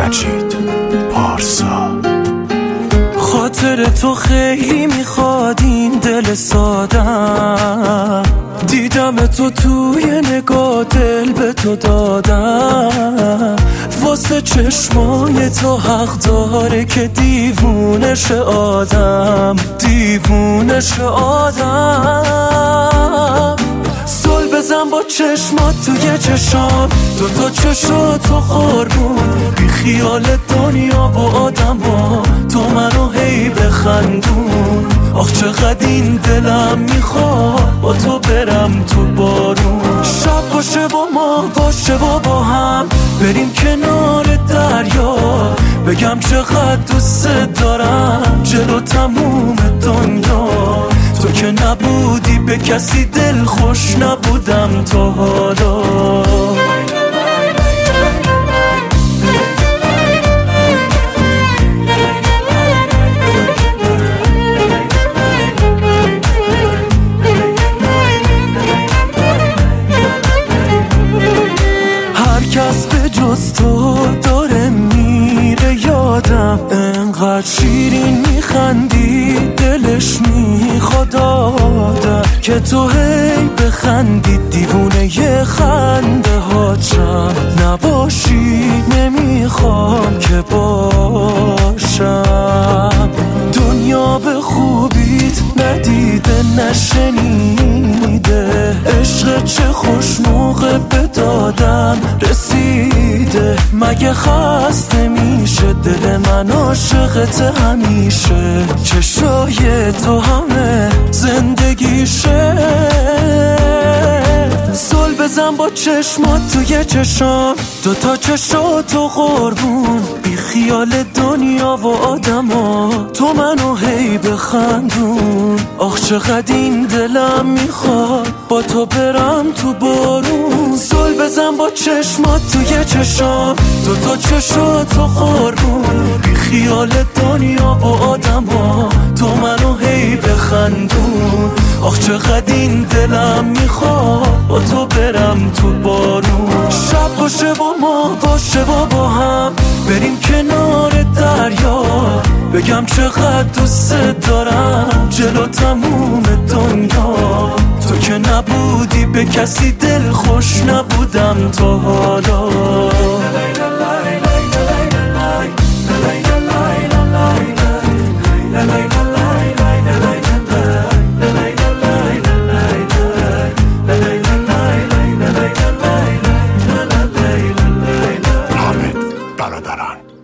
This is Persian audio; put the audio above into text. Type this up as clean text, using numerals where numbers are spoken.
مجید پارسا. خاطر تو خیلی میخواد این دل سادم، دیدم تو توی نگاه دل به تو دادم، واسه چشمای تو حق داره که دیوونش آدم، دیوونش آدم. زل بزن با چشمات توی چشام، دوتا چشاتو قربون، بی خیال دنیا و آدم ها، تو منو هی بخندون. آخ چقدر این دلم میخواد با تو برم تو بارون، شب باشه با ما باشه و با هم بریم کنار دریا، بگم چقدر دوست دارم جلو تموم دنیا. تو که نبودی به کسی دل خوش نبودم تا حالا. هر کس به جز تو داره میره یادم، انقدر شیرین میخندی دلش میخواد آدم، که تو هی بخندی دیوونه ی خنده هاچم، نباشی نمیخوام که باشم. دنیا به خوبیت ندیده نشنیده، عشق چه خوش موقع به دادم رسیده. مگه خسته میشه دل من عاشقت همیشه، چشای تو همه زندگیشه. زل بزن با چشمات توی چشام، دوتا چشاتو قربون، بی خیال دنیا و آدم ها، تو منو هی بخندون. آخ چقدر این دلم میخواد با تو برم تو بارون. زل بزن با چشمات توی چشام، دوتا چشاتو قربون، بی خیال دنیا و آدم ها، تو منو هی بخندون. آخ چقدر این دلم میخواد با تو برم تو بارون، شب باشه با ما باشه و با هم بریم کنار دریا، بگم چقدر دوست دارم جلو تموم دنیا. تو که نبودی به کسی دل خوش نبودم تا حالا. حامد برادران.